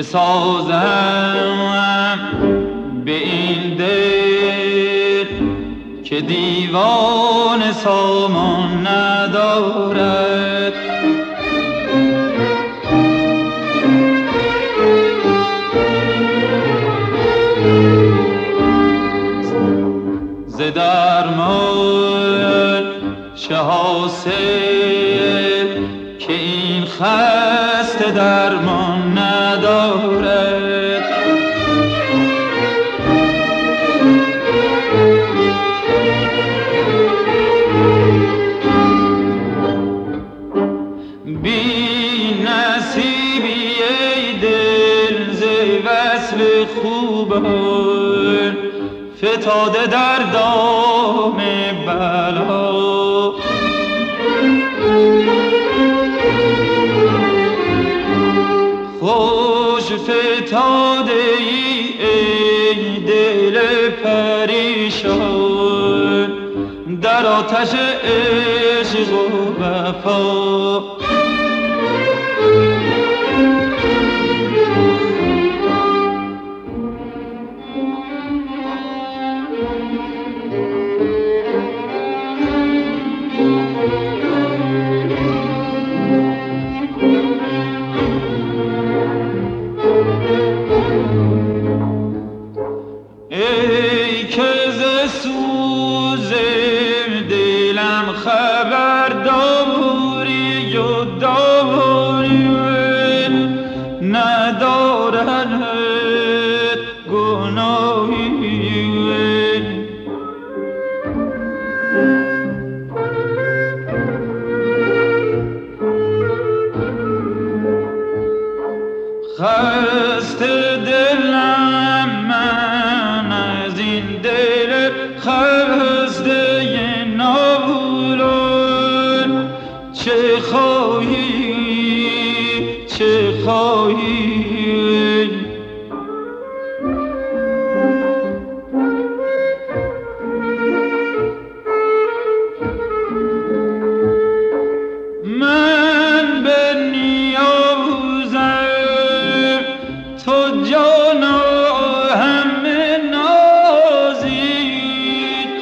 بسازم به این دل که دیوان سامان ندارد. ز درمان چه حاصل که این خسته درمان ندارد. بی نصیبی ای دل ز وصل خوبان فتاده در دام بلا. خوش فتاده ای دل پریشان در آتش عشق و وفا. ای که ز سوز دلم خبر داری و داری ندارد گناهی. خسته دلم من از این دل خسته نابولون چه خواهی چه خواهی. من به نیازم تو جانا همه نازید.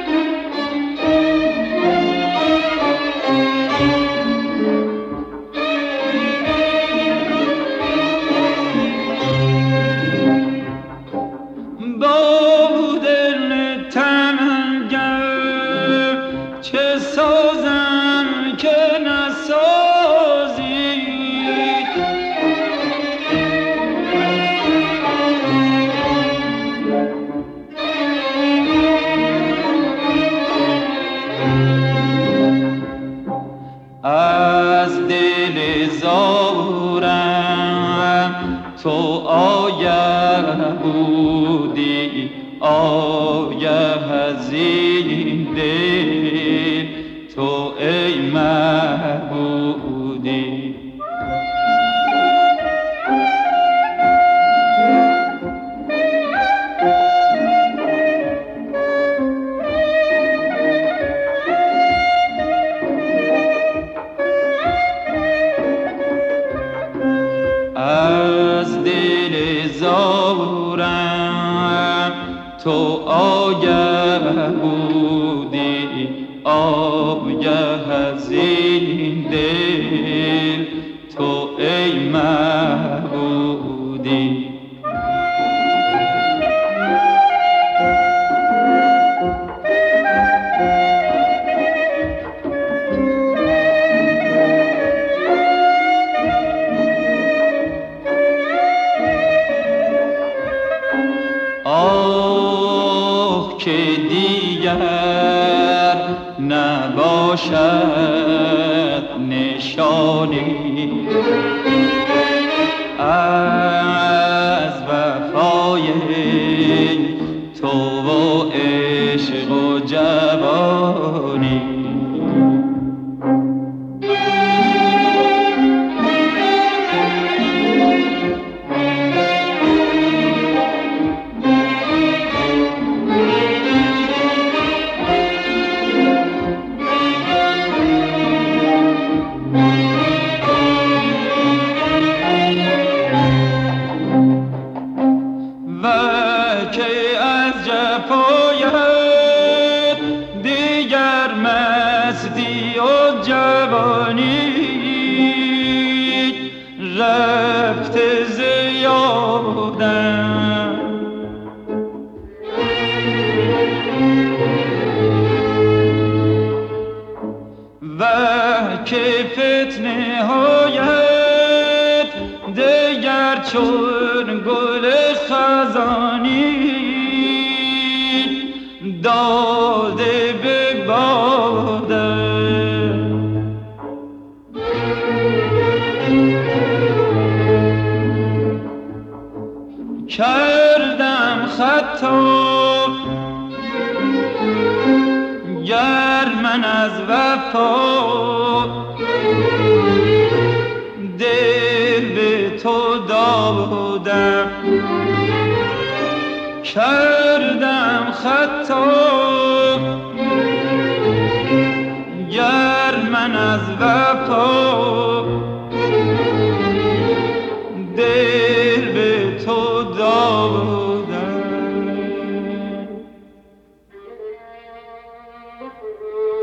با دل تنگم چه سازم که نسازید. از دل زارم تو آیه بودی آیه از این دل تو ای معبودی. از دل زارم تو آیه بودی آیه از این دل تو ای معبودی. آه که دیگر نباشد نشانی از وفای تو و عشق و جوانی. که فتنه هایت دگر چون گل خزانی داده به باده. کردم خطا گر من از وفا دل به تو دادم. کردم خطا گر من از وفا دل به تو دادم.